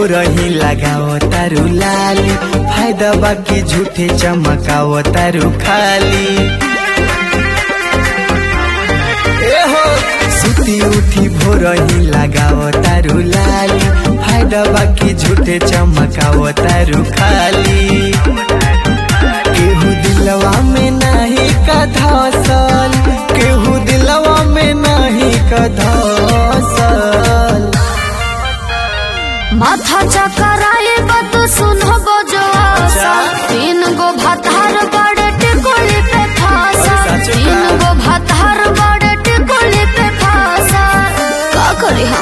भोरही लगाओ तारू लाली, फायदा बाकी झूठे चमकाओ तारू खाली। ए हो सुती उठी भोरही लगाओ तारू लाली, फायदा बाकी झूठे चमकाओ तारू खाली। केहू दिलवा में नहीं का धसल, केहू दिलवा में नहीं का धसल। माथा चकराए बात सुनबो जो आशा, तीन गो भातार बड़े टिकोली पे फांसा, तीन गो भातार बड़े टिकोली पे फांसा। का करी हम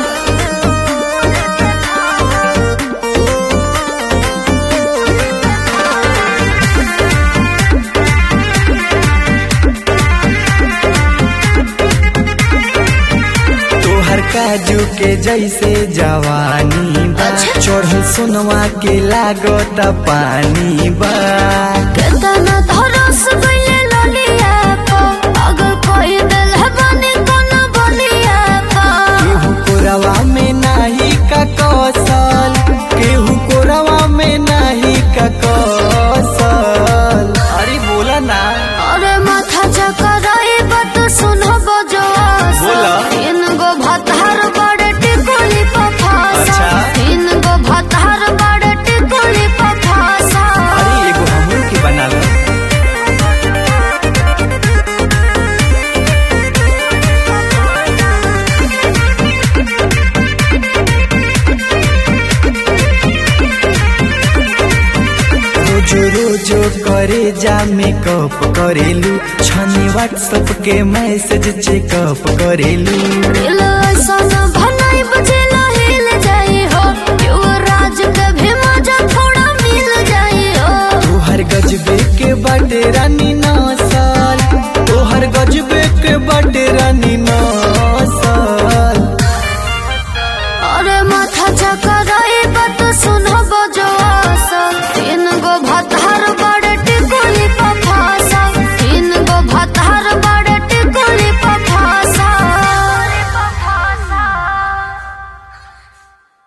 काजू के जैसे जवानी बा, चढ़ल सोनवा के लागत पानी बा। केतना धरस गइले ललिया पा, पागल कोई दिल है बनी कोना बलिया पा। केहू कोरवा में नाही का कौशल, केहू कोरवा में नाही का कौशल। अरे बोला ना। अरे माथा चकराए बात सुनबो जो आशा, तीन गो भातार बड़े टिकोली पे फांसा, तीन गो भातार बड़े टिकोली पे फांसा। अरे एगो हमरो के बना लो। रोजो रोजो करे जा मेकअप करेलू, छनी व्हाट्सएप के मैसेज चेकअप करेलू। दिल ऐसा न भलाई बजेला हिल जाई हो, युवराज के भी मजा थोड़ा मिल जाई हो। तू हर गजबे के बाटे रानी